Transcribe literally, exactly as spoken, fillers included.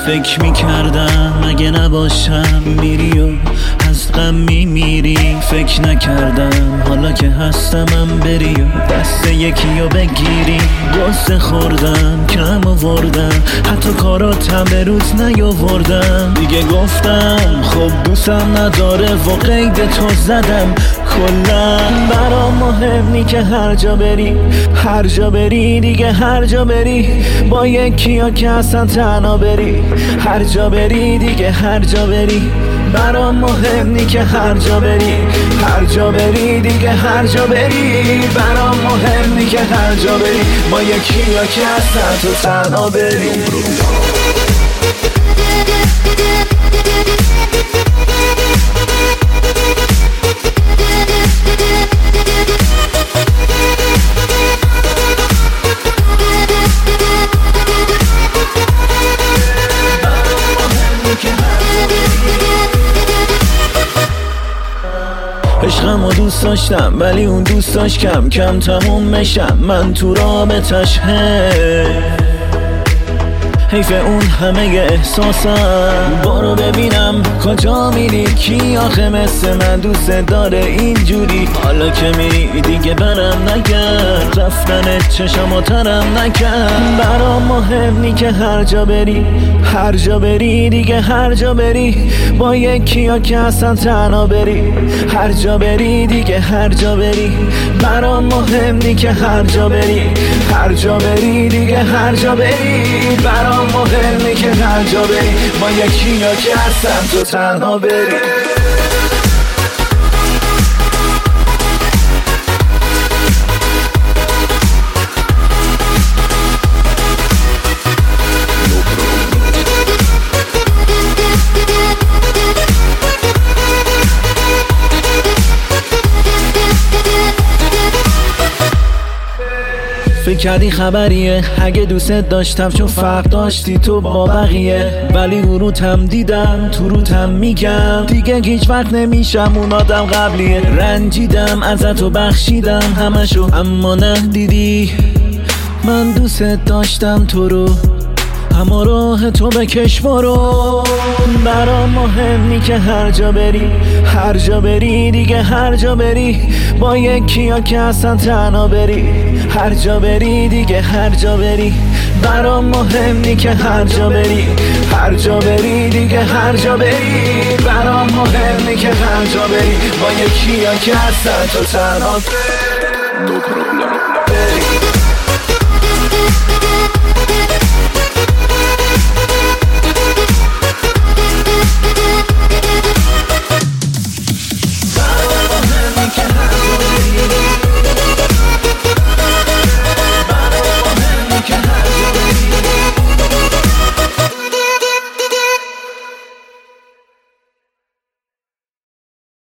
فکر میکردم اگه نباشم میری و از غم میمیری. فکر نکردم حالا که هستمم بری و دست یکی رو بگیری. غصه خوردم کم آوردم حتی کاراتم به روز نیاوردم. دیگه گفتم خب دوستم نداره و قید تو زدم. کلا برام مهم نی که هر جا بری هر جا بری دیگه هر جا بری با یکی ها که اصلا تنها بری. هر جا بری دیگه هر جا بری برام مهم نی که هر جا بری هر جا بری دیگه هر جا بری برام مهم نی که هر جا بری با یکی ها که اصلا تو تنها بری. عشقم و دوست داشتم ولی اون دوست داشت کم کم تموم میشم. من تو رابطش حیف اون همه احساسم. برو ببینم کجا میری کی آخه مثل من دوست داره اینجوری. حالا که میری دیگه برم نگرد رفتنت چشم و ترم نکرد. برام مهم نی که هر جا بری هر جا بری دیگه هر جا بری با یکی ها که اصلا تنها بری. هر جا بری دیگه هر جا بری برام مهم نی که هر جا بری هر جا بری دیگه هر جا بری برام مهم نی که هر جا بری با یکی ها که اصلا تو تنها بری. فکر کردی خبریه اگه دوست داشتم چون فرق داشتی تو با بقیه. ولی روتم دیدم تو روتم میگم دیگه هیچ وقت نمیشم اون آدم قبلیه. رنجیدم ازت و بخشیدم همشو اما نه دیدی من دوست داشتم تو رو اما راه تو بکش برو. برام مهم نی که هر جا بری هر جا بری دیگه هر جا بری با یکی ها که اصلا تنها بری. هر جا بری دیگه هر جا بری برام مهم نی که هر جا بری هر جا بری دیگه هر جا بری برام مهم نی که هر جا بری با یکی ها که اصلا تو تنها بری.